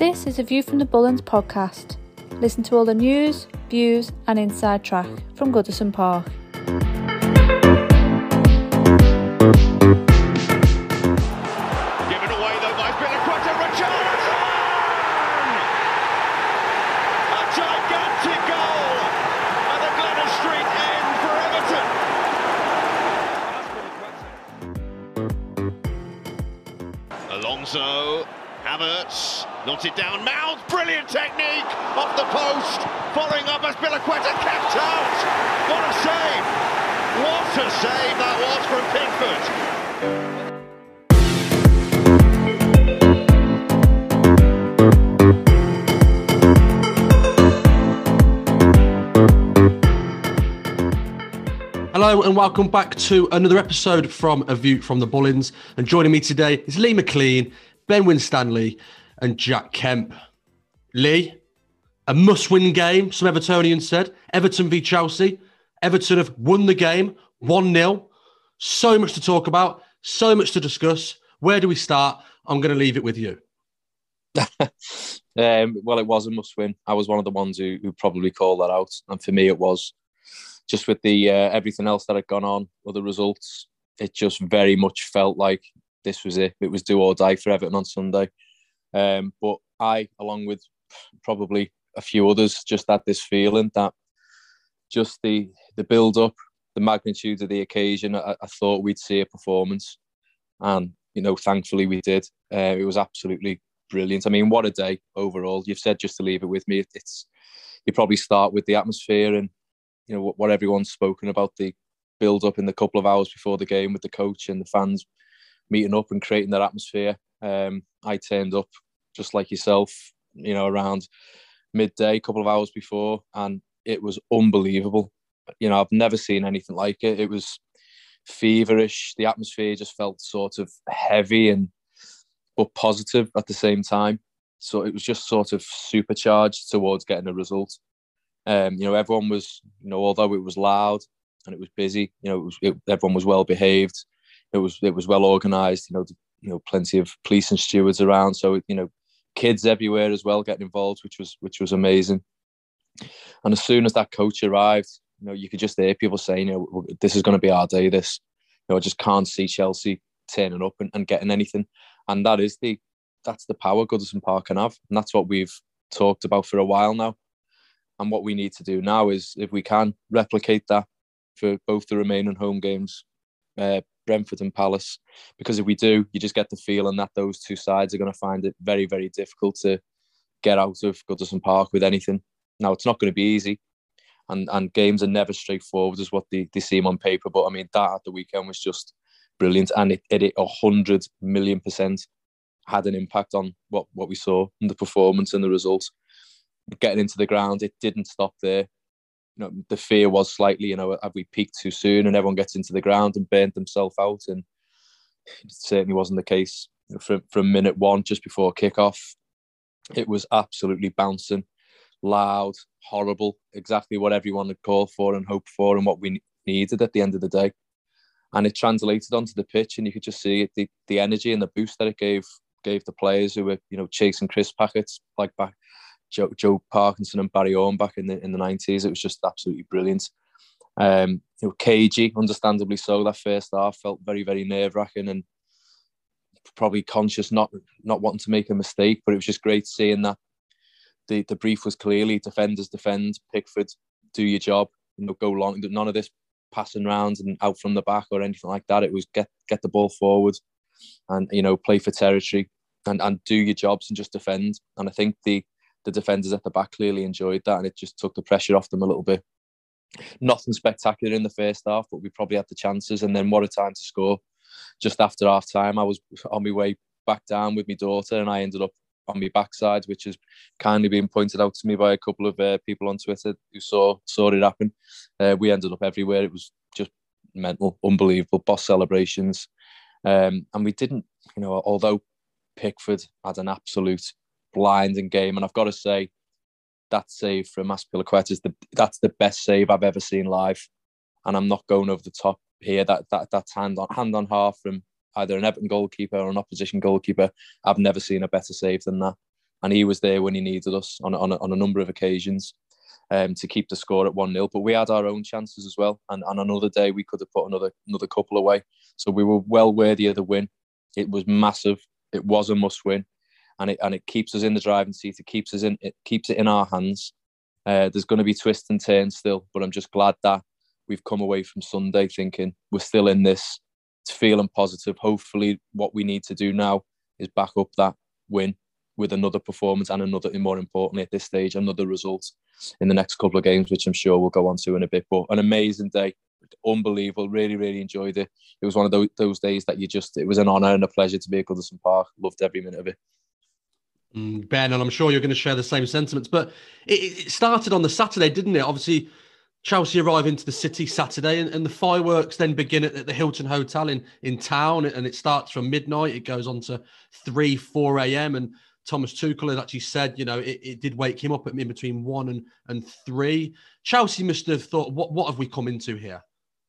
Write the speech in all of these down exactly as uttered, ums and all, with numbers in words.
This is a View from the Bullens podcast. Listen to all the news, views and inside track from Goodison Park. Given away though by Spilicueta, Richarlison! A gigantic goal at the Glennon Street end for Everton. Alonso, Havertz, knotted down, Mount, brilliant technique off the post, following up as Spilicueta kept out. What a save! What a save that was from Pickford. Hello and welcome back to another episode from A View from the Bullens. And joining me today is Lee McLean, Ben Winstanley and Jack Kemp. Lee, a must-win game, some Evertonians said. Everton v Chelsea. Everton have won the game, one nil. So much to talk about, so much to discuss. Where do we start? I'm going to leave it with you. um, well, it was a must-win. I was one of the ones who, who probably called that out. And for me, it was. Just with the uh, everything else that had gone on, other results, it just very much felt like this was it. It was do or die for Everton on Sunday. Um, but I, along with probably a few others, just had this feeling that just the the build-up, the magnitude of the occasion, I, I thought we'd see a performance. And, you know, thankfully we did. Uh, it was absolutely brilliant. I mean, what a day overall. You've said just to leave it with me. It's you probably start with the atmosphere and, you know, what, what everyone's spoken about, the build-up in the couple of hours before the game with the coach and the fans meeting up and creating that atmosphere. Um, I turned up just like yourself, you know, around midday, a couple of hours before, and it was unbelievable. You know, I've never seen anything like it. It was feverish. The atmosphere just felt sort of heavy and but positive at the same time. So it was just sort of supercharged towards getting a result. Um, you know, everyone was, you know, although it was loud and it was busy, you know, it was, it, everyone was well behaved. It was it was well organised. You know, the, you know, plenty of police and stewards around. So you know, kids everywhere as well getting involved, which was which was amazing. And as soon as that coach arrived, you know, you could just hear people saying, you know, this is going to be our day. This, you know, I just can't see Chelsea turning up and, and getting anything. And that is the that's the power Goodison Park can have, and that's what we've talked about for a while now. And what we need to do now is, if we can, replicate that for both the remaining home games, uh, Brentford and Palace. Because if we do, you just get the feeling that those two sides are going to find it very, very difficult to get out of Goodison Park with anything. Now, it's not going to be easy. And and games are never straightforward as what they, they seem on paper. But, I mean, that at the weekend was just brilliant. And it, it, it one hundred million percent had an impact on what, what we saw and the performance and the results. Getting into the ground, it didn't stop there. You know, the fear was slightly, you know, have we peaked too soon and everyone gets into the ground and burnt themselves out? And it certainly wasn't the case. You know, from, from minute one, just before kickoff, it was absolutely bouncing, loud, horrible, exactly what everyone had called for and hoped for and what we needed at the end of the day. And it translated onto the pitch, and you could just see it, the, the energy and the boost that it gave gave the players who were, you know, chasing crisp packets like back Joe, Joe Parkinson and Barry Orme back in the in the nineties. It was just absolutely brilliant. Um, you know, cagey, understandably so. That first half felt very, very nerve wracking and probably conscious, not not wanting to make a mistake. But it was just great seeing that the the brief was clearly defenders defend, Pickford, do your job. You know, go long. None of this passing rounds and out from the back or anything like that. It was get get the ball forward and, you know, play for territory and and do your jobs and just defend. And I think the The defenders at the back clearly enjoyed that, and it just took the pressure off them a little bit. Nothing spectacular in the first half, but we probably had the chances. And then what a time to score. Just after half time, I was on my way back down with my daughter, and I ended up on my backside, which has kindly been pointed out to me by a couple of uh, people on Twitter who saw saw it happen. Uh, we ended up everywhere. It was just mental, unbelievable, boss celebrations. Um, and we didn't, you know, although Pickford had an absolute blinding game, and I've got to say that save from Azpilicueta is the that's the best save I've ever seen live, and I'm not going over the top here. That that that's hand on hand on half from either an Everton goalkeeper or an opposition goalkeeper. I've never seen a better save than that. and he was there when he needed us on on a, on a number of occasions um, to keep the score at one nil. But we had our own chances as well, and on another day we could have put another another couple away. So we were well worthy of the win. It was massive. It was a must win, and it and it keeps us in the driving seat. It keeps us in. It keeps it in our hands. Uh, there's going to be twists and turns still, but I'm just glad that we've come away from Sunday thinking we're still in this, feeling positive. Hopefully, what we need to do now is back up that win with another performance and another, and more importantly at this stage, another result in the next couple of games, which I'm sure we'll go on to in a bit. But an amazing day, unbelievable. Really, really enjoyed it. It was one of those, those days that you just, it was an honour and a pleasure to be at Goodison Park. Loved every minute of it. Mm, Ben, and I'm sure you're going to share the same sentiments, but it, it started on the Saturday, didn't it? Obviously, Chelsea arrive into the city Saturday, and, and the fireworks then begin at, at the Hilton Hotel in, in town, and it starts from midnight. It goes on to three, four a.m. And Thomas Tuchel had actually said, you know, it, it did wake him up at in between one and, and three. Chelsea must have thought, what, what have we come into here?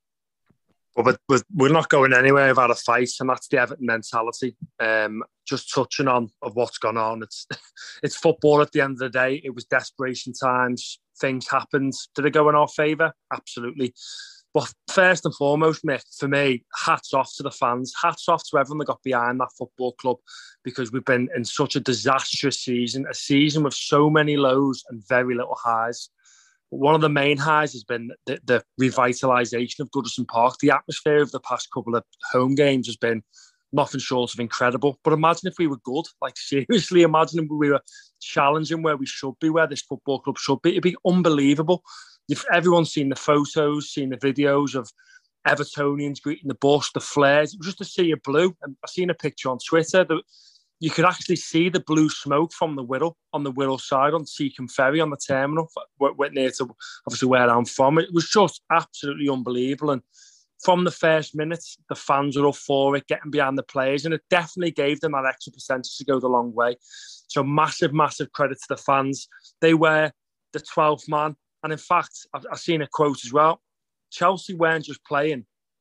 Well, but we're not going anywhere without a fight, and that's the Everton mentality. Um, just touching on of what's gone on, it's it's football at the end of the day. It was desperation times. Things happened. Did it go in our favour? Absolutely. But first and foremost, Mick, for me, hats off to the fans. Hats off to everyone that got behind that football club, because we've been in such a disastrous season, a season with so many lows and very little highs. One of the main highs has been the, the revitalisation of Goodison Park. The atmosphere of the past couple of home games has been nothing short of incredible. But imagine if we were good. Like, seriously, imagine if we were challenging where we should be, where this football club should be. It'd be unbelievable. If everyone's seen the photos, seen the videos of Evertonians greeting the bus, the flares, it was just a sea of blue. And I've seen a picture on Twitter that you could actually see the blue smoke from the Wirral, on the Wirral side, on Seacombe Ferry, on the terminal, went near to obviously where I'm from. It was just absolutely unbelievable. And from the first minutes, the fans were up for it, getting behind the players, and it definitely gave them that extra percentage to go the long way. So massive, massive credit to the fans. They were the twelfth man. And in fact, I've, I've seen a quote as well. Chelsea weren't just playing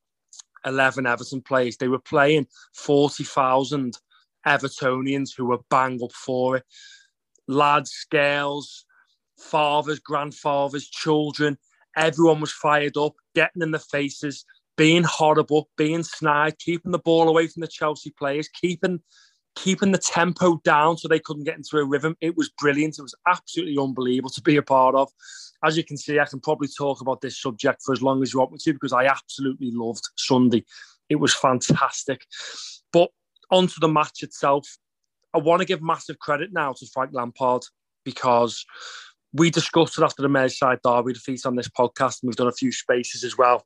eleven Everton players. They were playing forty thousand Evertonians who were bang up for it. Lads, girls, fathers, grandfathers, children. Everyone was fired up, getting in the faces, being horrible, being snide, keeping the ball away from the Chelsea players, keeping keeping the tempo down so they couldn't get into a rhythm. It was brilliant. It was absolutely unbelievable to be a part of. As you can see, I can probably talk about this subject for as long as you want me to, because I absolutely loved Sunday. It was fantastic. But onto the match itself, I want to give massive credit now to Frank Lampard, because we discussed it after the Merseyside derby defeat on this podcast, and we've done a few spaces as well.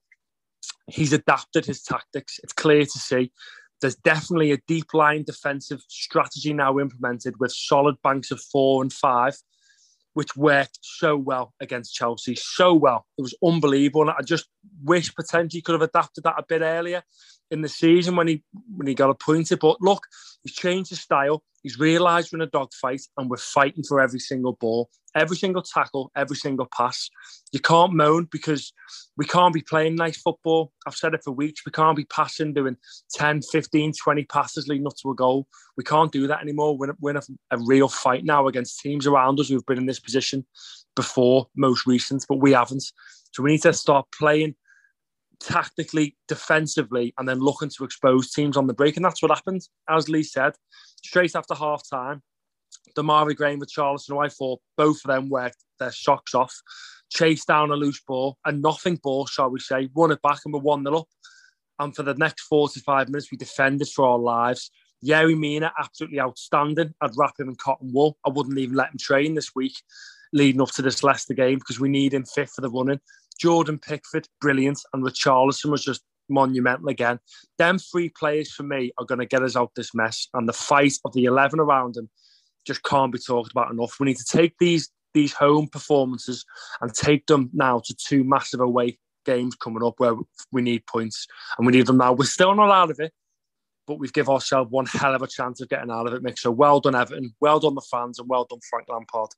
He's adapted his tactics. It's clear to see. There's definitely a deep line defensive strategy now implemented with solid banks of four and five, which worked so well against Chelsea, so well. It was unbelievable. And I just wish potentially he could have adapted that a bit earlier in the season when he when he got appointed. But look, he's changed his style. He's realised we're in a dogfight and we're fighting for every single ball, every single tackle, every single pass. You can't moan, because we can't be playing nice football. I've said it for weeks. We can't be passing, doing ten, fifteen, twenty passes leading up to a goal. We can't do that anymore. We're, we're in a, a real fight now against teams around us who've been in this position before, most recent, but we haven't. So we need to start playing tactically, defensively, and then looking to expose teams on the break. And that's what happened. As Lee said, straight after half-time, Damari Gray and Richarlison, who I thought both of them worked their socks off, chased down a loose ball, a nothing ball, shall we say, won it back and we're one nil up. And for the next forty-five minutes, we defended for our lives. Yerry Mina, absolutely outstanding. I'd wrap him in cotton wool. I wouldn't even let him train this week leading up to this Leicester game, because we need him fit for the running. Jordan Pickford, brilliant. And Richarlison was just monumental again. Them three players for me are going to get us out this mess. And the fight of the eleven around him just can't be talked about enough. We need to take these, these home performances and take them now to two massive away games coming up where we need points. And we need them now. We're still not out of it, but we've given ourselves one hell of a chance of getting out of it, Mick. So well done, Everton. Well done, the fans. And well done, Frank Lampard.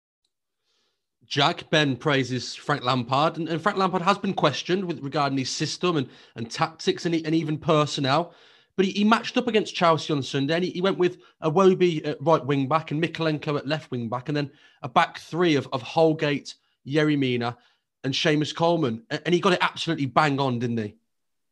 Jack, Ben praises Frank Lampard, and, and Frank Lampard has been questioned with regarding his system and, and tactics and, and even personnel. but he, he matched up against Chelsea on Sunday, and he, he went with Iwobi at right wing back and Mykolenko at left wing back, and then a back three of, of Holgate, Yerry Mina, and Seamus Coleman, and he got it absolutely bang on, didn't he?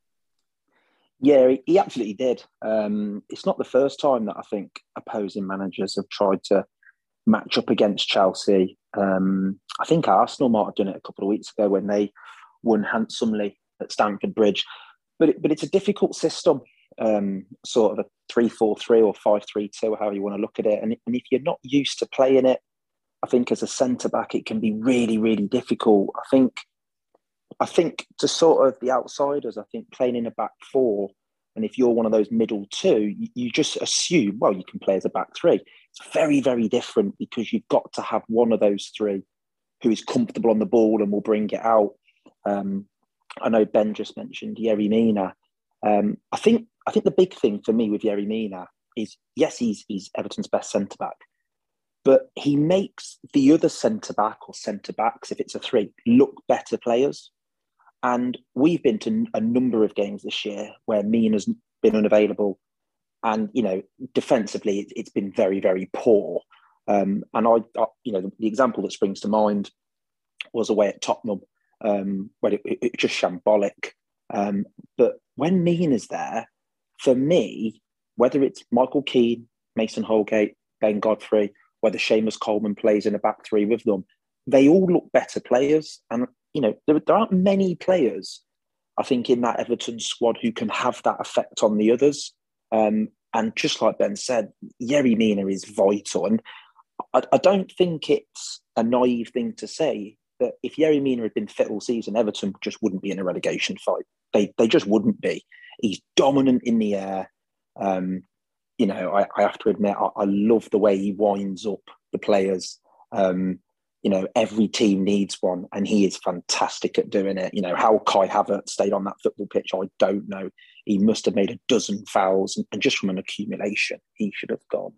Yeah, he, he absolutely did. Um, it's not the first time that I think opposing managers have tried to match up against Chelsea. Um, I think Arsenal might have done it a couple of weeks ago when they won handsomely at Stamford Bridge. But it, but it's a difficult system, um, sort of a three four three or five three two, however you want to look at it. And, and if you're not used to playing it, I think as a centre-back, it can be really, really difficult. I think I think to sort of the outsiders, I think playing in a back four, and if you're one of those middle two, you, you just assume, well, you can play as a back three. It's very, very different because you've got to have one of those three who is comfortable on the ball and will bring it out. Um, I know Ben just mentioned Yerry Mina. Um, I think I think the big thing for me with Yerry Mina is, yes, he's he's Everton's best centre-back, but he makes the other centre-back or centre-backs, if it's a three, look better players. And we've been to a number of games this year where Mina's been unavailable. And, you know, defensively, it's been very, very poor. Um, and, I, I, you know, the, the example that springs to mind was away at Tottenham, um, where it, it, it just shambolic. Um, but when Mina's there, for me, whether it's Michael Keane, Mason Holgate, Ben Godfrey, whether Seamus Coleman plays in a back three with them, they all look better players. And, you know, there, there aren't many players, I think, in that Everton squad who can have that effect on the others. Um, and just like Ben said, Yerry Mina is vital. And I, I don't think it's a naive thing to say that if Yerry Mina had been fit all season, Everton just wouldn't be in a relegation fight. They they just wouldn't be. He's dominant in the air. Um, you know, I, I have to admit, I, I love the way he winds up the players. Um, you know, every team needs one, and he is fantastic at doing it. You know, how Kai Havertz stayed on that football pitch, I don't know. He must have made a dozen fouls, and, and just from an accumulation, he should have gone.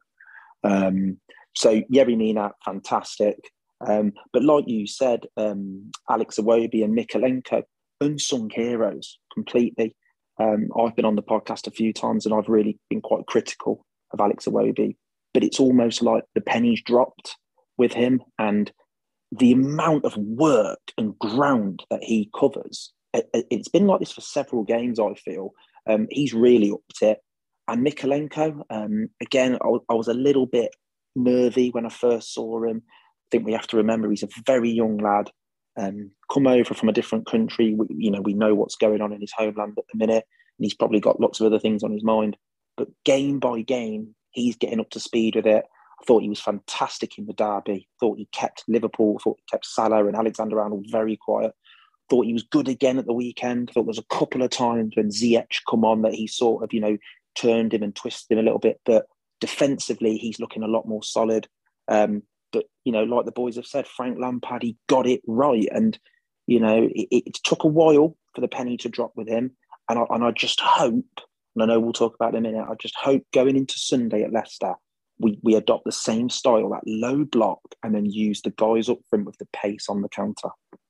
Um, so Yerry Mina, fantastic. Um, but like you said, um, Alex Iwobi and Mykolenko, unsung heroes completely. Um, I've been on the podcast a few times and I've really been quite critical of Alex Iwobi, but it's almost like the pennies dropped with him, and the amount of work and ground that he covers. It, it's been like this for several games, I feel. Um, he's really upped it. And Mykolenko, um, again, I, I was a little bit nervy when I first saw him. I think we have to remember he's a very young lad, um, come over from a different country. We, you know, we know what's going on in his homeland at the minute, and he's probably got lots of other things on his mind. But game by game, he's getting up to speed with it. I thought he was fantastic in the derby. Thought he kept Liverpool, thought he kept Salah and Alexander-Arnold very quiet. Thought he was good again at the weekend. Thought there was a couple of times when Ziyech come on that he sort of, you know, turned him and twisted him a little bit. But defensively, he's looking a lot more solid. Um, but, you know, like the boys have said, Frank Lampard, he got it right. And, you know, it, it took a while for the penny to drop with him. And I, and I just hope, and I know we'll talk about it in a minute, I just hope going into Sunday at Leicester, we, we adopt the same style, that low block, and then use the guys up front with the pace on the counter.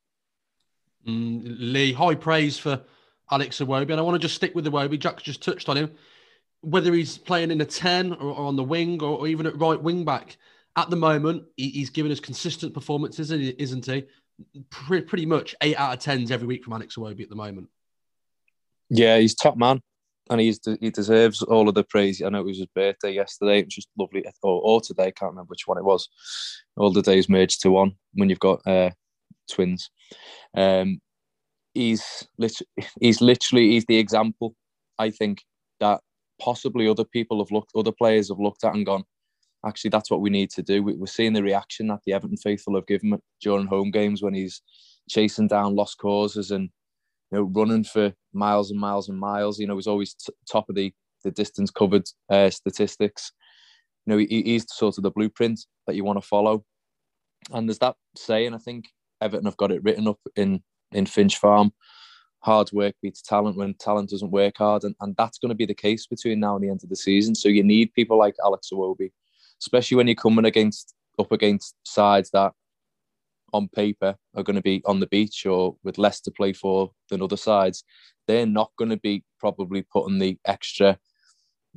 Mm, Lee, high praise for Alex Iwobi. And I want to just stick with Iwobi. Jack just touched on him. Whether he's playing in a ten or, or on the wing or, or even at right wing back, at the moment, he, he's giving us consistent performances, isn't he? Pretty, pretty much eight out of tens every week from Alex Iwobi at the moment. Yeah, he's top man. And he's, he deserves all of the praise. I know it was his birthday yesterday. It was just lovely. Or, or today, I can't remember which one it was. All the days merged to one when you've got uh, twins. Um, he's, lit- he's literally, he's the example, I think, that possibly other people have looked, other players have looked at and gone, actually, that's what we need to do. We're seeing the reaction that the Everton faithful have given him during home games when he's chasing down lost causes and, you know, running for miles and miles and miles. You know, he's always t- top of the, the distance covered uh, statistics. You know, he, he's sort of the blueprint that you want to follow. And there's that saying, I think Everton have got it written up in, in Finch Farm, hard work beats talent when talent doesn't work hard. And, and that's going to be the case between now and the end of the season. So you need people like Alex Iwobi, especially when you're coming against up against sides that on paper are going to be on the beach or with less to play for than other sides. They're not going to be probably putting the extra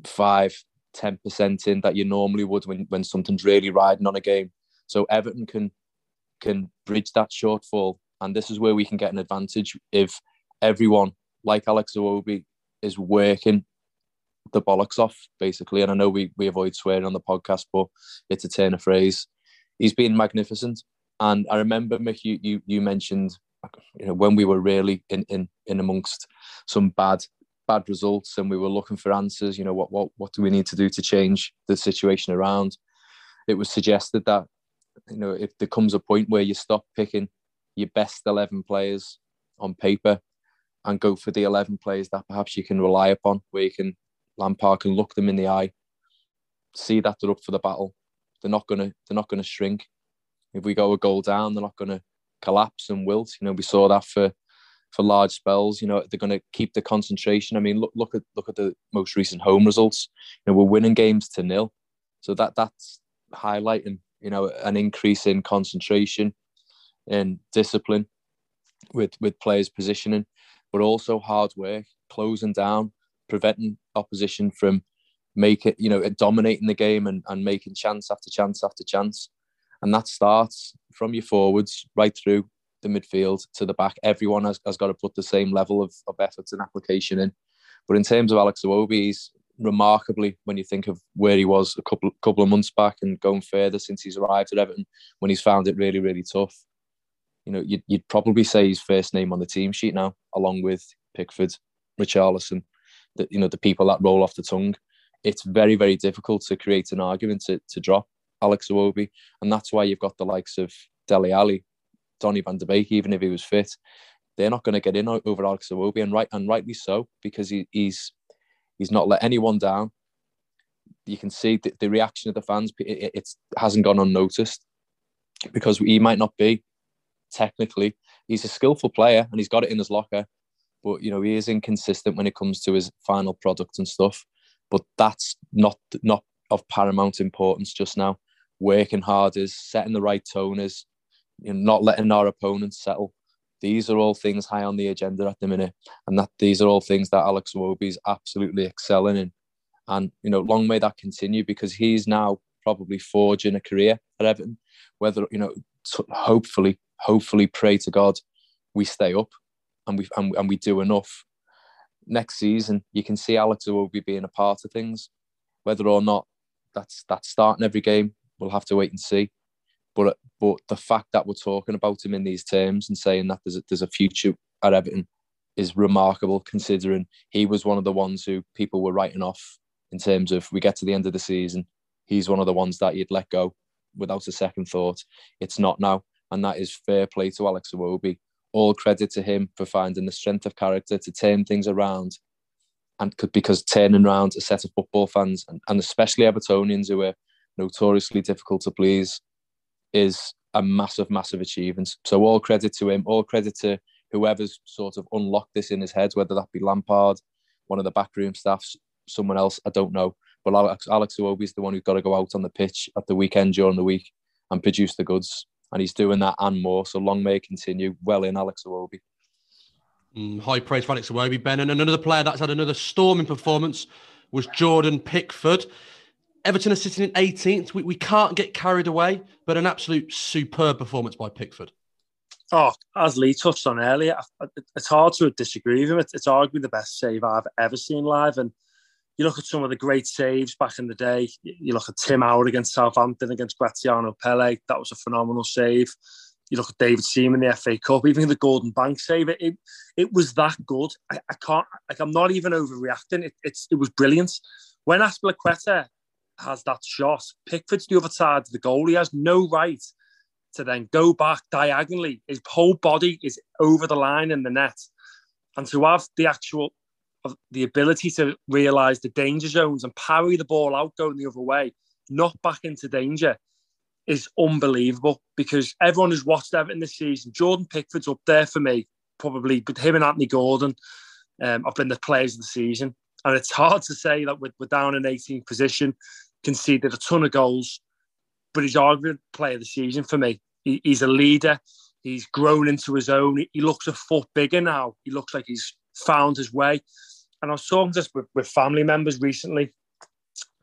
five, ten percent in that you normally would when, when something's really riding on a game. So Everton can can bridge that shortfall. And this is where we can get an advantage if everyone, like Alex Iwobi, is working the bollocks off, basically. And I know we, we avoid swearing on the podcast, but it's a turn of phrase. He's been magnificent. And I remember, Mick, you, you, you mentioned, you know, when we were really in, in, in amongst some bad bad results and we were looking for answers, you know, what, what, what do we need to do to change the situation around? It was suggested that, you know, if there comes a point where you stop picking your best eleven players on paper and go for the eleven players that perhaps you can rely upon, where you can, Lampard can look them in the eye, see that they're up for the battle. They're not gonna, they're not gonna shrink. If we go a goal down, they're not gonna collapse and wilt. You know, we saw that for for large spells. You know, they're gonna keep the concentration. I mean, look, look at look at the most recent home results. You know, we're winning games to nil, so that that's highlighting, you know, an increase in concentration and discipline with with players positioning, but also hard work, closing down, preventing opposition from making, you know, dominating the game and, and making chance after chance after chance. And that starts from your forwards right through the midfield to the back. Everyone has, has got to put the same level of, of effort and application in. But in terms of Alex Iwobi, he's remarkably, when you think of where he was a couple couple of months back and going further since he's arrived at Everton, when he's found it really, really tough, you know, you'd, you'd probably say his first name on the team sheet now, along with Pickford, Richarlison, the, you know, the people that roll off the tongue. It's very, very difficult to create an argument to, to drop Alex Iwobi. And that's why you've got the likes of Dele Alli, Donny van de Beek, even if he was fit. They're not going to get in over Alex Iwobi, and right and rightly so, because he, he's he's not let anyone down. You can see the, the reaction of the fans. It, it hasn't gone unnoticed, because he might not be technically. He's a skillful player and he's got it in his locker, but you know, he is inconsistent when it comes to his final product and stuff. But that's not not of paramount importance just now. Working hard is, setting the right tone is, you know, not letting our opponents settle. These are all things high on the agenda at the minute, and that these are all things that Alex Iwobi is absolutely excelling in. And you know, long may that continue, because he's now probably forging a career at Everton. Whether, you know, hopefully, hopefully, pray to God we stay up and we and, and we do enough. Next season, you can see Alex Iwobi being a part of things. Whether or not that's that's starting every game, we'll have to wait and see. But but the fact that we're talking about him in these terms and saying that there's a, there's a future at Everton is remarkable, considering he was one of the ones who people were writing off in terms of, we get to the end of the season, he's one of the ones that you'd let go without a second thought. It's not now, and that is fair play to Alex Iwobi. All credit to him for finding the strength of character to turn things around, and could, because turning around a set of football fans, and, and especially Evertonians who are notoriously difficult to please, is a massive, massive achievement. So all credit to him, all credit to whoever's sort of unlocked this in his head, whether that be Lampard, one of the backroom staffs, someone else, I don't know. But Alex, Alex Iwobi is the one who's got to go out on the pitch at the weekend during the week and produce the goods. And he's doing that and more. So long may it continue. Well in, Alex Iwobi. Mm, high praise for Alex Iwobi, Ben. And another player that's had another storming performance was Jordan Pickford. Everton are sitting in eighteenth. We, we can't get carried away, but an absolute superb performance by Pickford. Oh, as Lee touched on earlier, it's hard to disagree with him. It's arguably the best save I've ever seen live. And you look at some of the great saves back in the day. You look at Tim Howard against Southampton, against Graziano Pelle. That was a phenomenal save. You look at David Seaman in the F A Cup, even the Gordon Banks save. It it, it was that good. I, I can't, like, I'm not even overreacting. It, it's, it was brilliant. When Azpilicueta has that shot, Pickford's the other side of the goal. He has no right to then go back diagonally. His whole body is over the line in the net. And to have the actual, the ability to realise the danger zones and parry the ball out going the other way, not back into danger, is unbelievable. Because everyone who's watched Everton this season, Jordan Pickford's up there for me, probably, but him and Anthony Gordon um, have been the players of the season. And it's hard to say that we're, we're down in eighteenth position, conceded a ton of goals, but he's arguably player of the season for me. He, he's a leader. He's grown into his own. He, he looks a foot bigger now. He looks like he's found his way. And I was talking just with, with family members recently,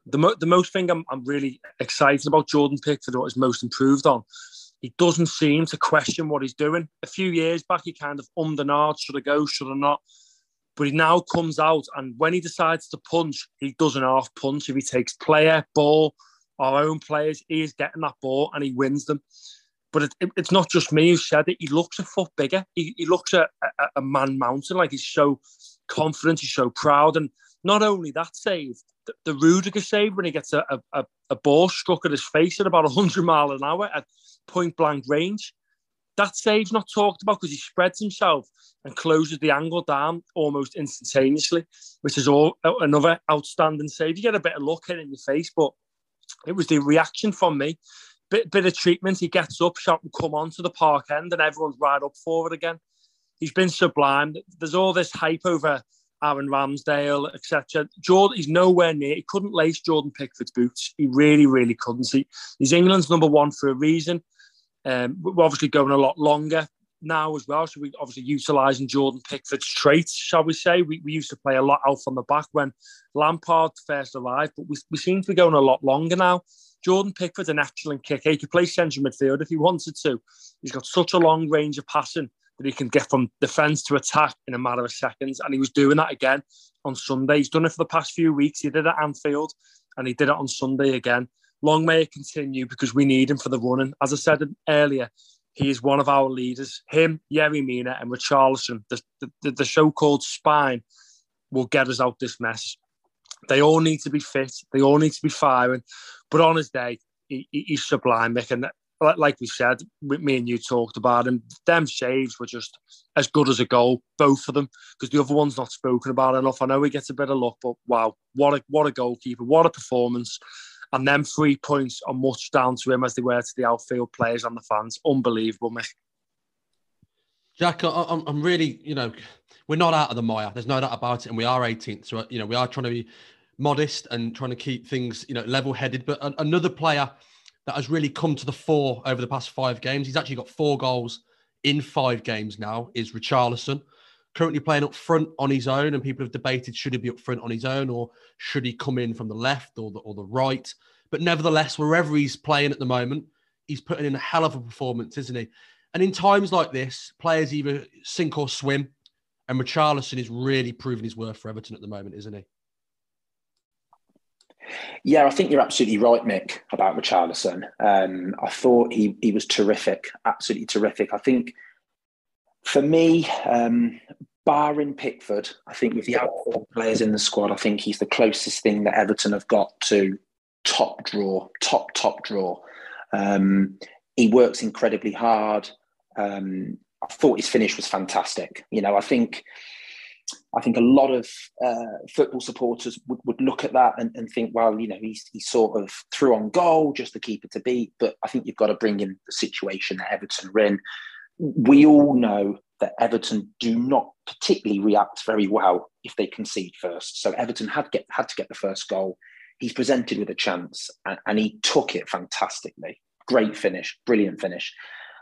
the, mo- the most thing I'm, I'm really excited about Jordan Pickford, what he's most improved on, he doesn't seem to question what he's doing. A few years back, he kind of ummed and ahed, should I go, should I not? But he now comes out, and when he decides to punch, he does an half punch. If he takes player, ball, our own players, he is getting that ball and he wins them. But it, it, it's not just me who said it. He looks a foot bigger. He, he looks a, a, a man mountain, like he's so confident, he's so proud. And not only that save, the, the Rudiger save when he gets a, a, a ball struck at his face at about one hundred mile an hour at point blank range. That save's not talked about because he spreads himself and closes the angle down almost instantaneously, which is all another outstanding save. You get a bit of luck in, in your face, but it was the reaction from me. Bit, bit of treatment. He gets up, shouting, come on to the park end, and everyone's right up for it again. He's been sublime. There's all this hype over Aaron Ramsdale, et cetera. Jordan, he's nowhere near. He couldn't lace Jordan Pickford's boots. He really, really couldn't. He, he's England's number one for a reason. Um, we're obviously going a lot longer now as well, so we're obviously utilising Jordan Pickford's traits, shall we say. We, we used to play a lot out from the back when Lampard first arrived, but we, we seem to be going a lot longer now. Jordan Pickford's an excellent kicker. He could play central midfield if he wanted to. He's got such a long range of passing that he can get from defence to attack in a matter of seconds, and he was doing that again on Sunday. He's done it for the past few weeks. He did it at Anfield, and he did it on Sunday again. Long may it continue because we need him for the running. As I said earlier, he is one of our leaders. Him, Yerry Mina and Richarlison, the, the, the so-called spine, will get us out this mess. They all need to be fit. They all need to be firing. But on his day, he, he, he's sublime, Mick. And like we said, me and you talked about him, them saves were just as good as a goal, both of them, because the other one's not spoken about enough. I know he gets a bit of luck, but wow, what a, what a goalkeeper, what a performance. And them three points are much down to him as they were to the outfield players and the fans. Unbelievable, Mick. Jack, I'm, I'm really, you know, we're not out of the mire. There's no doubt about it. And we are eighteenth. So, you know, we are trying to be modest and trying to keep things, you know, level-headed. But a, another player that has really come to the fore over the past five games, he's actually got four goals in five games now, is Richarlison. Currently playing up front on his own, and people have debated, should he be up front on his own or should he come in from the left or the, or the right? But nevertheless, wherever he's playing at the moment, he's putting in a hell of a performance, isn't he? And in times like this, players either sink or swim, and Richarlison is really proving his worth for Everton at the moment, isn't he? Yeah, I think you're absolutely right, Mick, about Richarlison. Um, I thought he he was terrific, absolutely terrific. I think for me, um, barring Pickford, I think with the other players in the squad, I think he's the closest thing that Everton have got to top draw, top, top draw. Um, he works incredibly hard. Um, I thought his finish was fantastic. You know, I think I think a lot of uh, football supporters would, would look at that and, and think, well, you know, he's, he sort of threw on goal, just the keeper to beat. But I think you've got to bring in the situation that Everton are in. We all know that Everton do not particularly react very well if they concede first. So Everton had get had to get the first goal. He's presented with a chance and, and he took it fantastically. Great finish, brilliant finish.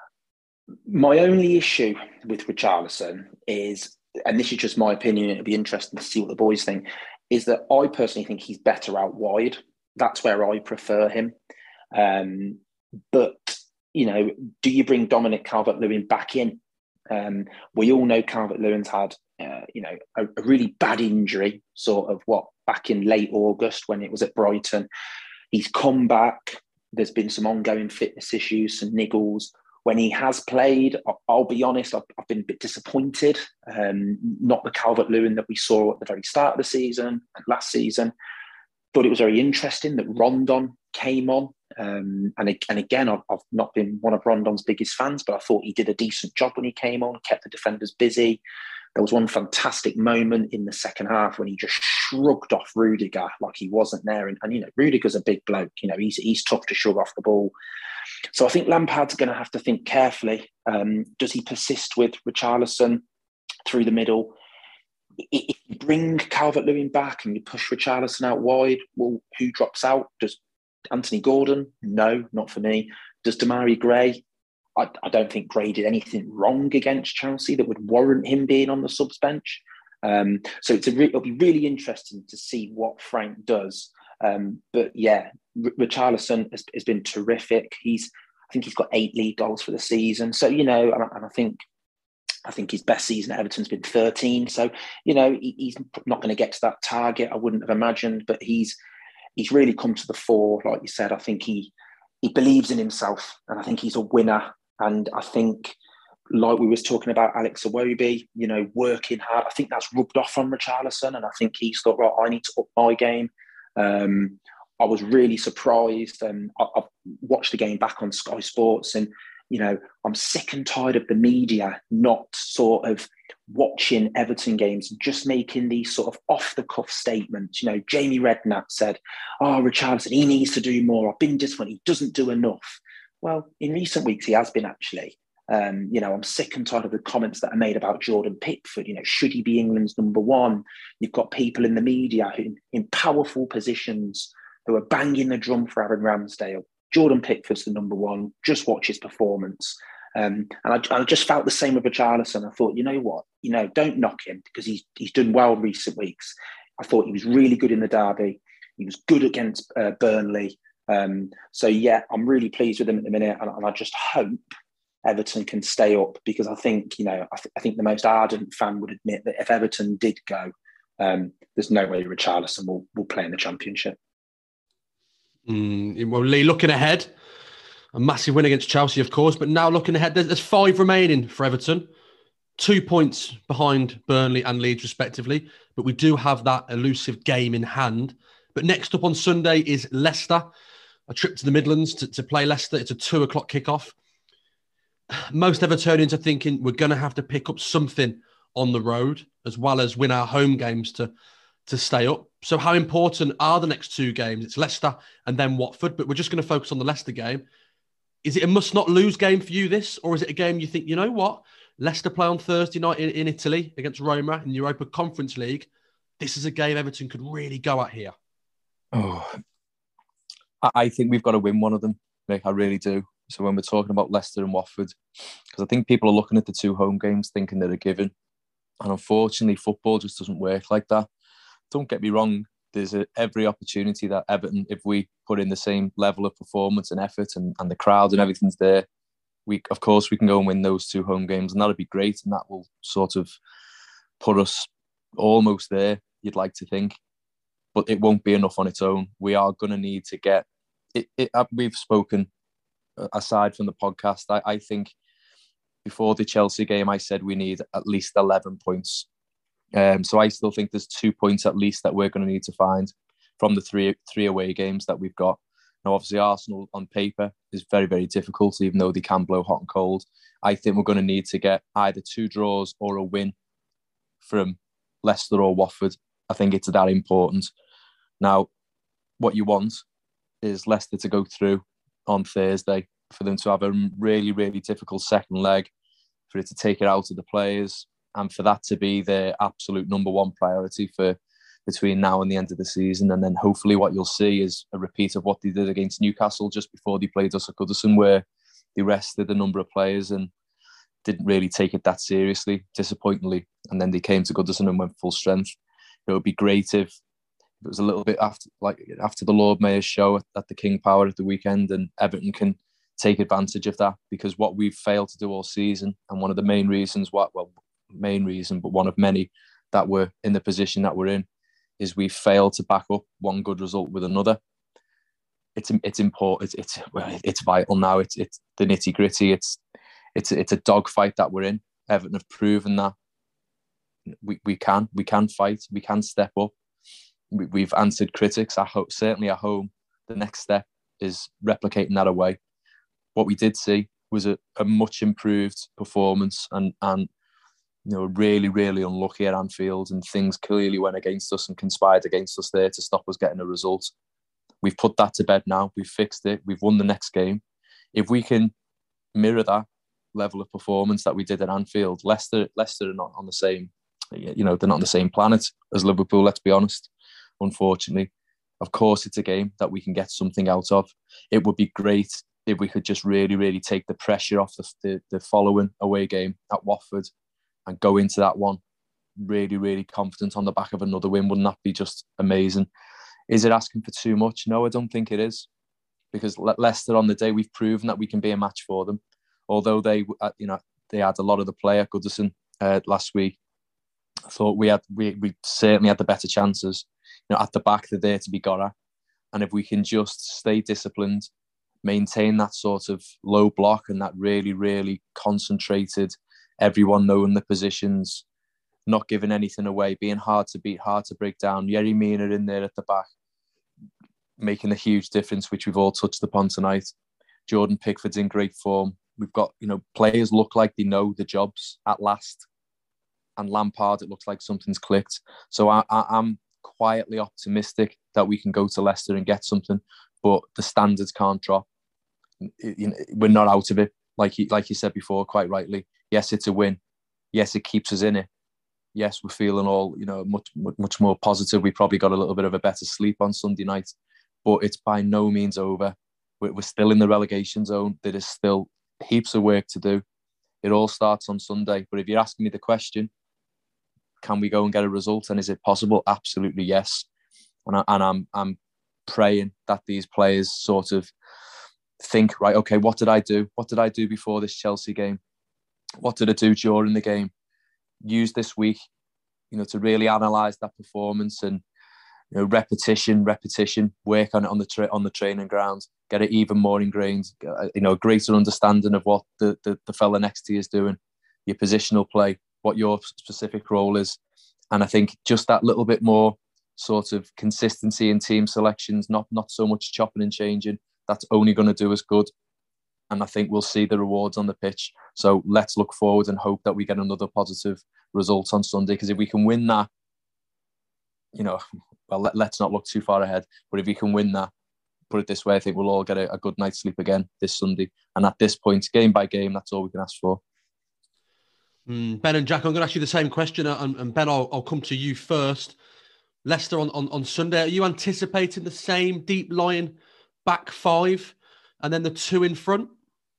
My only issue with Richarlison is, and this is just my opinion, it'll be interesting to see what the boys think, is that I personally think he's better out wide. That's where I prefer him. Um, but, you know, do you bring Dominic Calvert-Lewin back in? Um, we all know Calvert-Lewin's had, uh, you know, a, a really bad injury, sort of what, back in late August when it was at Brighton. He's come back. There's been some ongoing fitness issues, some niggles. When he has played, I'll, I'll be honest, I've, I've been a bit disappointed. Um, not the Calvert-Lewin that we saw at the very start of the season and last season. Thought it was very interesting that Rondon came on. Um, and, and again, I've, I've not been one of Rondon's biggest fans, but I thought he did a decent job when he came on, kept the defenders busy. There was one fantastic moment in the second half when he just shrugged off Rudiger like he wasn't there. And, and you know, Rudiger's a big bloke. You know, he's he's tough to shrug off the ball. So I think Lampard's going to have to think carefully. Um, does he persist with Richarlison through the middle? If you bring Calvert-Lewin back and you push Richarlison out wide, well, who drops out? Does Anthony Gordon? No, not for me. Does Demarai Gray? I, I don't think Gray did anything wrong against Chelsea that would warrant him being on the subs bench. Um, so it's a re- it'll be really interesting to see what Frank does. Um, but yeah, R- Richarlison has, has been terrific. He's, I think he's got eight league goals for the season. So, you know, and, and I think I think his best season at Everton's been thirteen. So, you know, he, he's not going to get to that target, I wouldn't have imagined, but he's he's really come to the fore. Like you said, I think he he believes in himself, and I think he's a winner. And I think, like we was talking about Alex Iwobi, you know, working hard, I think that's rubbed off on Richarlison, and I think he's thought, right, I need to up my game. Um, I was really surprised, and I, I've watched the game back on Sky Sports, and you know, I'm sick and tired of the media not sort of watching Everton games and just making these sort of off-the-cuff statements. You know, Jamie Redknapp said, oh, Richarlison, he needs to do more. I've been disappointed. He doesn't do enough. Well, in recent weeks, he has been actually. Um, you know, I'm sick and tired of the comments that are made about Jordan Pickford. You know, should he be England's number one? You've got people in the media who, in powerful positions, who are banging the drum for Aaron Ramsdale. Jordan Pickford's the number one. Just watch his performance. Um, and I, I just felt the same with Richarlison. I thought, you know what? You know, don't knock him because he's, he's done well recent weeks. I thought he was really good in the derby. He was good against uh, Burnley. Um, so, yeah, I'm really pleased with him at the minute. And, and I just hope Everton can stay up because I think, you know, I, th- I think the most ardent fan would admit that if Everton did go, um, there's no way Richarlison will, will play in the Championship. Mm, well, Lee, looking ahead, a massive win against Chelsea, of course, but now looking ahead, there's, there's five remaining for Everton, two points behind Burnley and Leeds, respectively. But we do have that elusive game in hand. But next up on Sunday is Leicester, a trip to the Midlands to, to play Leicester. It's a two o'clock kickoff. Most Evertonians are thinking we're going to have to pick up something on the road as well as win our home games to to stay up. So how important are the next two games? It's Leicester and then Watford, but we're just going to focus on the Leicester game. Is it a must-not-lose game for you, this? Or is it a game you think, you know what? Leicester play on Thursday night in, in Italy against Roma in the Europa Conference League. This is a game Everton could really go at here. Oh, I think we've got to win one of them, Nick. I really do. So when we're talking about Leicester and Watford, because I think people are looking at the two home games thinking they're a given. And unfortunately, football just doesn't work like that. Don't get me wrong, there's a, every opportunity that Everton, if we put in the same level of performance and effort and, and the crowd and everything's there, we of course we can go and win those two home games, and that'll be great, and that will sort of put us almost there, you'd like to think. But it won't be enough on its own. We are going to need to get... It, it, we've spoken, aside from the podcast, I, I think before the Chelsea game, I said we need at least eleven points. Um, so I still think there's two points at least that we're going to need to find from the three three away games that we've got. Now, obviously, Arsenal on paper is very, very difficult, even though they can blow hot and cold. I think we're going to need to get either two draws or a win from Leicester or Watford. I think it's that important. Now, what you want is Leicester to go through on Thursday, for them to have a really, really difficult second leg, for it to take it out of the players, and for that to be their absolute number one priority for between now and the end of the season. And then hopefully what you'll see is a repeat of what they did against Newcastle just before they played us at Goodison, where they rested a number of players and didn't really take it that seriously, disappointingly. And then they came to Goodison and went full strength. It would be great if it was a little bit after, like after the Lord Mayor's show at, at the King Power at the weekend, and Everton can take advantage of that, because what we've failed to do all season, and one of the main reasons why, well, main reason, but one of many that we're in the position that we're in, is we failed to back up one good result with another. It's it's important. It's it's, well, it's vital now. It's it's the nitty gritty. It's it's it's a dogfight that we're in. Everton have proven that we we can we can fight. We can step up. We, we've answered critics. I hope certainly at home. The next step is replicating that away. What we did see was a, a much improved performance, and and you know, really, really unlucky at Anfield, and things clearly went against us and conspired against us there to stop us getting a result. We've put that to bed now. We've fixed it. We've won the next game. If we can mirror that level of performance that we did at Anfield, Leicester, Leicester are not on the same, you know, they're not on the same planet as Liverpool, let's be honest, unfortunately. Of course, it's a game that we can get something out of. It would be great if we could just really, really take the pressure off the, the, the following away game at Watford and go into that one really, really confident on the back of another win. Wouldn't that be just amazing? Is it asking for too much? No, I don't think it is, because Le- Leicester on the day, we've proven that we can be a match for them. Although they, uh, you know, they had a lot of the play at Goodison uh, last week. I thought we had we we certainly had the better chances. You know, at the back, they're there to be got at, and if we can just stay disciplined, maintain that sort of low block and that really, really concentrated, everyone knowing the positions, not giving anything away, being hard to beat, hard to break down. Yerry Mina in there at the back, making a huge difference, which we've all touched upon tonight. Jordan Pickford's in great form. We've got, you know, players look like they know the jobs at last. And Lampard, it looks like something's clicked. So I, I, I'm quietly optimistic that we can go to Leicester and get something, but the standards can't drop. You know, we're not out of it. Like you, like you said before, quite rightly. Yes, it's a win. Yes, it keeps us in it. Yes, we're feeling all, you know, much, much more positive. We probably got a little bit of a better sleep on Sunday night, but it's by no means over. We're, we're still in the relegation zone. There is still heaps of work to do. It all starts on Sunday. But if you're asking me the question, can we go and get a result? And is it possible? Absolutely, yes. And, I, and I'm I'm praying that these players sort of think, right, okay, what did I do? What did I do before this Chelsea game? What did I do during the game? Use this week, you know, to really analyse that performance and, you know, repetition, repetition, work on it on the tra- on the training ground, get it even more ingrained, you know, a greater understanding of what the, the, the fella next to you is doing, your positional play, what your specific role is. And I think just that little bit more sort of consistency in team selections, not not so much chopping and changing, that's only going to do us good. And I think we'll see the rewards on the pitch. So let's look forward and hope that we get another positive result on Sunday. Because if we can win that, you know, well, let, let's not look too far ahead. But if we can win that, put it this way, I think we'll all get a, a good night's sleep again this Sunday. And at this point, game by game, that's all we can ask for. Mm, Ben and Jack, I'm going to ask you the same question. And, and Ben, I'll, I'll come to you first. Leicester on, on, on Sunday, are you anticipating the same deep line back five and then the two in front?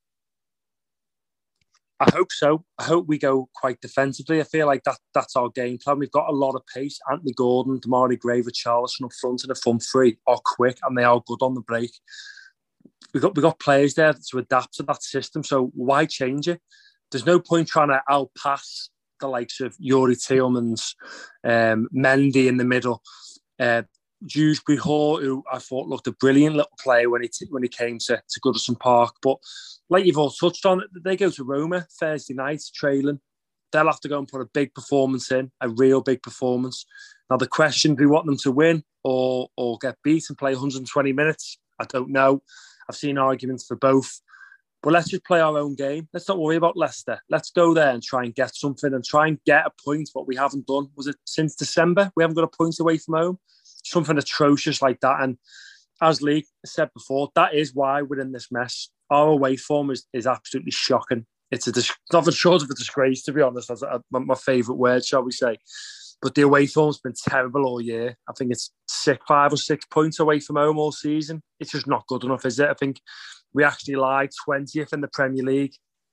I hope so. I hope we go quite defensively. I feel like that that's our game plan. We've got a lot of pace. Anthony Gordon, Damari Gray, Richarlison up front and the front three are quick and they are good on the break. We've got, we've got players there to adapt to that system, so why change it? There's no point trying to outpass the likes of Youri Tielemans, um, Mendy in the middle, uh, Dewsbury Hall, who I thought looked a brilliant little player when he t- when he came to, to Goodison Park. But like you've all touched on, they go to Roma Thursday night, trailing. They'll have to go and put a big performance in, a real big performance. Now, the question, do we want them to win or or get beat and play one hundred twenty minutes? I don't know. I've seen arguments for both. But let's just play our own game. Let's not worry about Leicester. Let's go there and try and get something and try and get a point, what we haven't done. Was it since December? We haven't got a point away from home. Something atrocious like that. And as Lee said before, that is why we're in this mess. Our away form is, is absolutely shocking. It's a dis- nothing short of a disgrace, to be honest. That's a, my, my favourite word, shall we say. But the away form's been terrible all year. I think it's six, five or six points away from home all season. It's just not good enough, is it? I think we actually lied twentieth in the Premier League.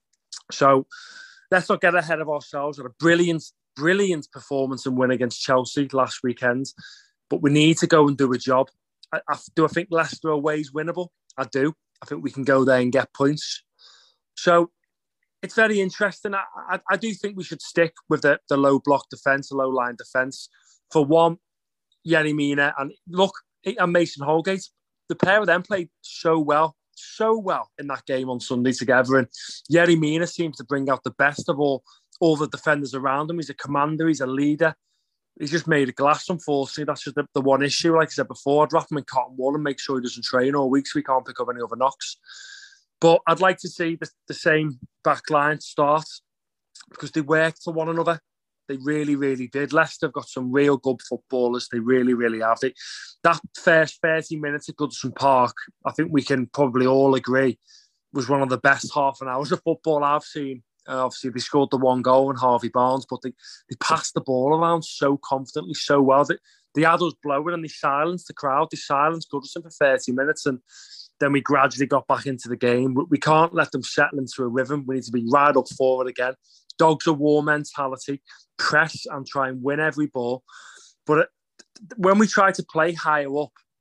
So let's not get ahead of ourselves. Had a brilliant, brilliant performance and win against Chelsea last weekend. But we need to go and do a job. I, I, do I think Leicester away is winnable? I do. I think we can go there and get points. So it's very interesting. I, I, I do think we should stick with the, the low block defence, the low line defence. For one, Yerry Mina and look, and Mason Holgate, the pair of them played so well, so well in that game on Sunday together. And Yerry Mina seems to bring out the best of all, all the defenders around him. He's a commander, he's a leader. He's just made of glass, unfortunately. That's just the, the one issue. Like I said before, I'd drop him in cotton wool and make sure he doesn't train all week so we can't pick up any other knocks. But I'd like to see the, the same back line start because they worked for one another. They really, really did. Leicester have got some real good footballers. They really, really have. They, that first thirty minutes at Goodison Park, I think we can probably all agree, was one of the best half an hours of football I've seen. Uh, obviously, they scored the one goal in Harvey Barnes, but they, they passed the ball around so confidently, so well. They, they had us blowing and they silenced the crowd. They silenced Goodison for thirty minutes and then we gradually got back into the game. We can't let them settle into a rhythm. We need to be right up forward again. Dogs of war mentality, press and try and win every ball. But when we try to play higher up,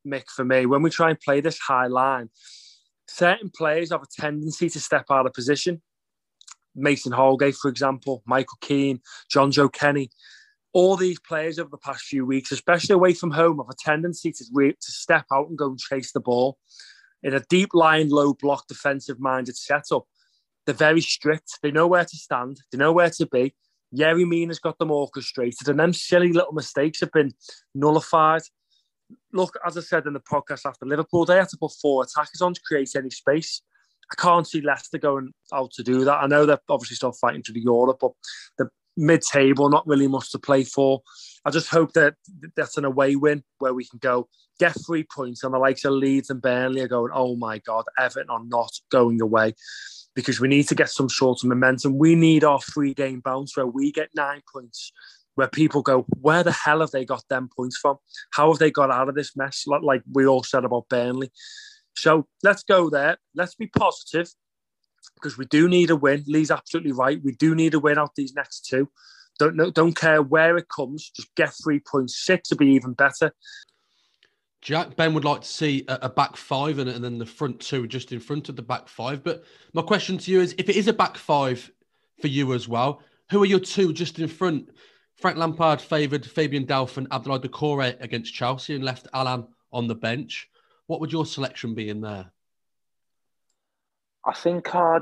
Mick, for me, when we try and play this high line, certain players have a tendency to step out of position. Mason Holgate, for example, Michael Keane, John Joe Kenny. All these players over the past few weeks, especially away from home, have a tendency to, re- to step out and go and chase the ball. In a deep line, low block, defensive-minded setup, they're very strict. They know where to stand. They know where to be. Yerry Mina's got them orchestrated, and them silly little mistakes have been nullified. Look, as I said in the podcast after Liverpool, they had to put four attackers on to create any space. I can't see Leicester going out to do that. I know they're obviously still fighting for the Europe, but the mid-table, not really much to play for. I just hope that that's an away win where we can go get three points, and the likes of Leeds and Burnley are going, oh my God, Everton are not going away, because we need to get some sort of momentum. We need our three-game bounce where we get nine points, where people go, where the hell have they got them points from? How have they got out of this mess? Like we all said about Burnley. So let's go there. Let's be positive, because we do need a win. Lee's absolutely right. We do need a win out these next two. Don't know, don't care where it comes. Just get three points. Six to be even better. Jack, Ben would like to see a, a back five and, and then the front two just in front of the back five. But my question to you is, if it is a back five for you as well, who are your two just in front? Frank Lampard favoured Fabian Delph and Abdoulaye Doucouré against Chelsea and left Alan on the bench. What would your selection be in there? I think I'd,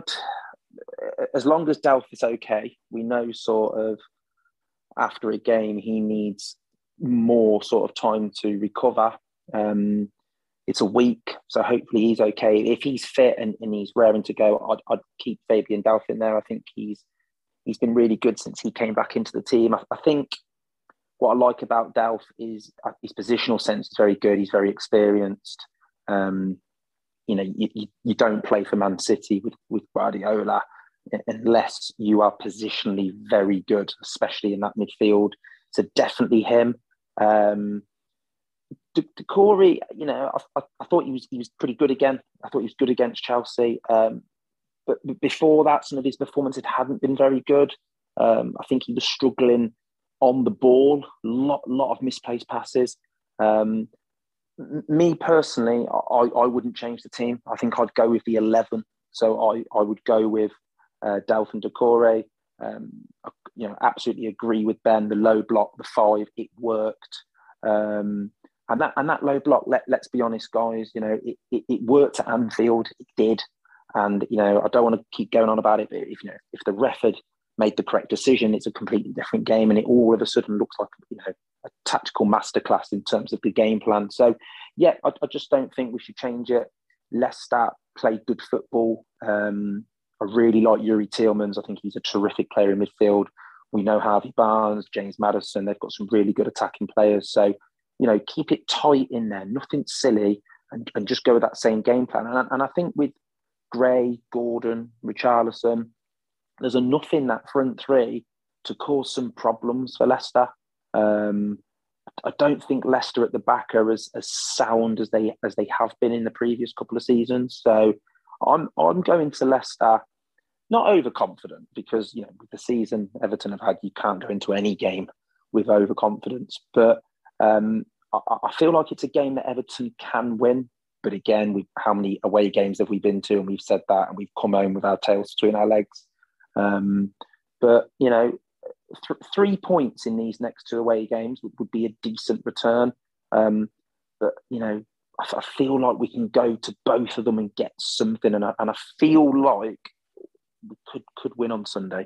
as long as Delph is okay, we know sort of after a game he needs more sort of time to recover. Um, it's a week, so hopefully he's okay. If he's fit and, and he's raring to go, I'd, I'd keep Fabian Delph in there. I think he's he's been really good since he came back into the team. I, I think what I like about Delph is his positional sense is very good. He's very experienced. Um, you know, you, you, you don't play for Man City with, with Guardiola unless you are positionally very good, especially in that midfield. So definitely him. Um, Doucouré, you know, I, I, I thought he was he was pretty good again. I thought he was good against Chelsea. Um, but before that, some of his performances hadn't been very good. Um, I think he was struggling on the ball, a lot, lot of misplaced passes. Um, me personally, I, I wouldn't change the team. I think I'd go with the eleven. So I, I would go with uh, Delph and Doucouré. Um, I, you know, absolutely agree with Ben. The low block, the five, it worked. Um, and that and that low block, let, let's be honest, guys, you know, it, it, it worked at Anfield. It did. And, you know, I don't want to keep going on about it, but if, you know, if the ref had made the correct decision, it's a completely different game. And it all of a sudden looks like, you know, a tactical masterclass in terms of the game plan. So, yeah, I, I just don't think we should change it. Leicester played good football. Um, I really like Yuri Tielemans. I think he's a terrific player in midfield. We know Harvey Barnes, James Maddison. They've got some really good attacking players. So, you know, keep it tight in there, nothing silly, and, and just go with that same game plan. And, and I think with Gray, Gordon, Richarlison, there's enough in that front three to cause some problems for Leicester. Um, I don't think Leicester at the back are as, as sound as they as they have been in the previous couple of seasons. So I'm I'm going to Leicester, not overconfident, because, you know, with the season Everton have had, you can't go into any game with overconfidence. But um, I, I feel like it's a game that Everton can win. But again, we, how many away games have we been to? And we've said that, and we've come home with our tails between our legs. Um, but, you know, th- three points in these next two away games would, would be a decent return. Um, but, you know, I, I feel like we can go to both of them and get something. And I, and I feel like we could, could win on Sunday.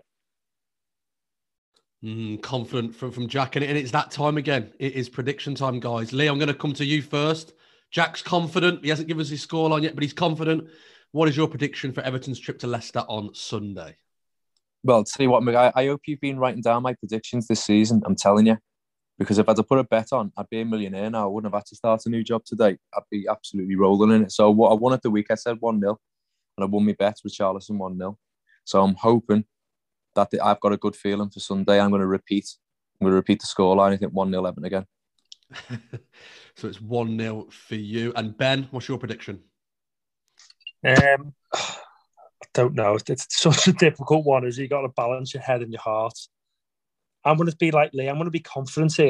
Mm, confident from, from Jack. And, and it's that time again. It is prediction time, guys. Lee, I'm going to come to you first. Jack's confident. He hasn't given us his scoreline yet, but he's confident. What is your prediction for Everton's trip to Leicester on Sunday? Well, tell you what, Mick, I, I hope you've been writing down my predictions this season. I'm telling you. Because if I had to put a bet on, I'd be a millionaire now. I wouldn't have had to start a new job today. I'd be absolutely rolling in it. So what I won at the week, I said one nil. And I won my bet with Richarlison one nil. So I'm hoping that the, I've got a good feeling for Sunday. I'm going to repeat. I'm going to repeat the scoreline. I think one nil Everton again. So it's one nil for you. And Ben, what's your prediction? Um, I don't know. It's such a difficult one, as you got to balance your head and your heart. I'm going to be like Lee. I'm going to be confident here.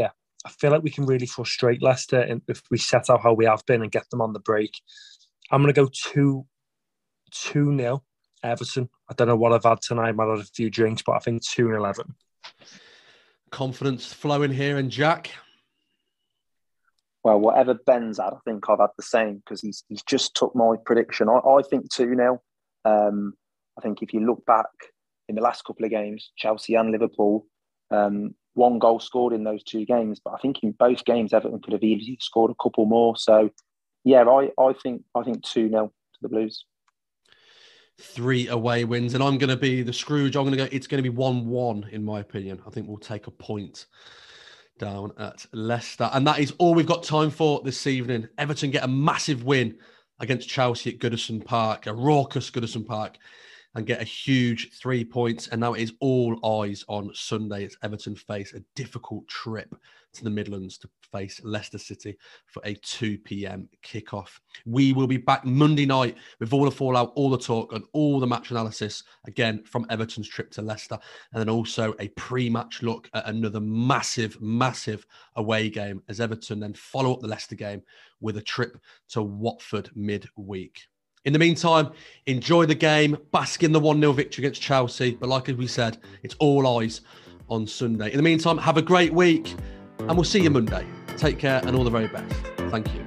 I feel like we can really frustrate Leicester if we set out how we have been and get them on the break. I'm going to go two, two nil Everton. I don't know what I've had tonight. I might have had a few drinks, but I think two nil Everton. Confidence flowing here. And Jack? Well, whatever Ben's had, I think I've had the same because he's he's just took my prediction. I, I think two nil. Um, I think if you look back in the last couple of games, Chelsea and Liverpool, um, one goal scored in those two games. But I think in both games, Everton could have easily scored a couple more. So, yeah, I, I think I think two nil to the Blues. Three away wins. And I'm going to be the Scrooge. I'm going to go, it's going to be one one, in my opinion. I think we'll take a point down at Leicester. And that is all we've got time for this evening. Everton get a massive win against Chelsea at Goodison Park, a raucous Goodison Park, and get a huge three points. And now it is all eyes on Sunday. It's Everton face a difficult trip to the Midlands to face Leicester City for a two p.m. kickoff. We will be back Monday night with all the fallout, all the talk, and all the match analysis, again, from Everton's trip to Leicester. And then also a pre-match look at another massive, massive away game as Everton then follow up the Leicester game with a trip to Watford midweek. In the meantime, enjoy the game, bask in the one nil victory against Chelsea. But like we said, it's all eyes on Sunday. In the meantime, have a great week and we'll see you Monday. Take care and all the very best. Thank you.